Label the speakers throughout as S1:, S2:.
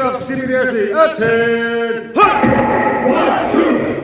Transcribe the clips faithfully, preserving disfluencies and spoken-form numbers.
S1: of C B S E, attend! One, two!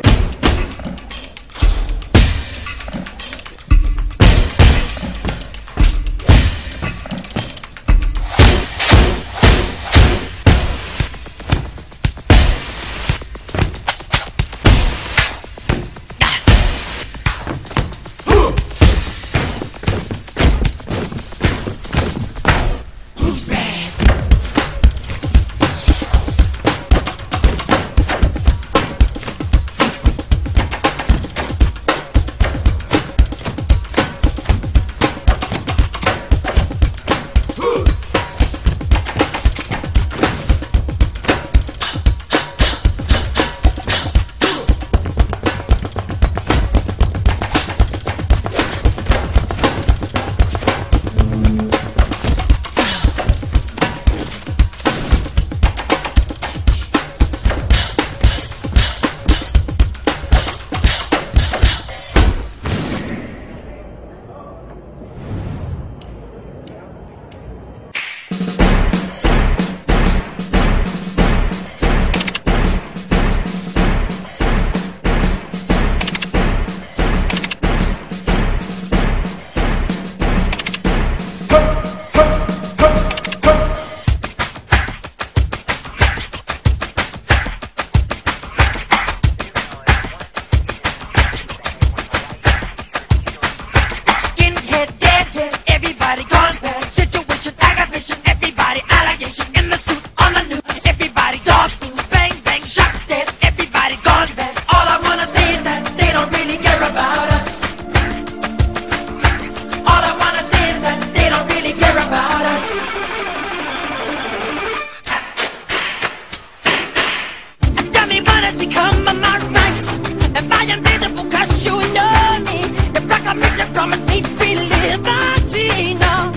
S2: Promise me free liberty, no.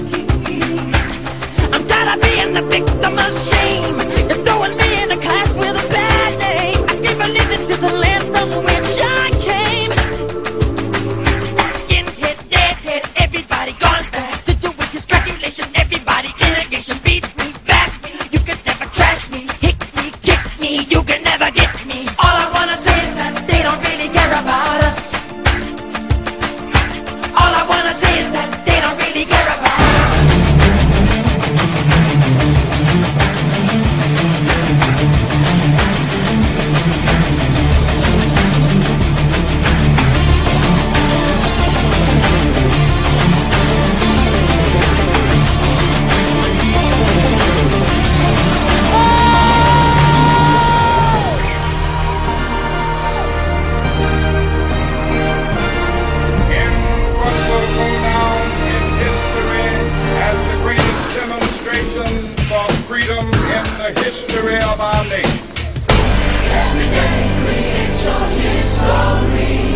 S2: I'm tired of being the victim of shame. You're throwing me in a class with a bad name. I can't believe this is the land from which I came. Skinhead, deadhead, everybody gone back. Situation, speculation, everybody irrigation. Beat me, bash me, you can never trash me. Hit me, kick me, you can never get me. All I wanna say is that they don't really care about us. All I wanna say is that they don't really care about us.
S3: Freedom in the history of our nation.
S4: Every day create your history.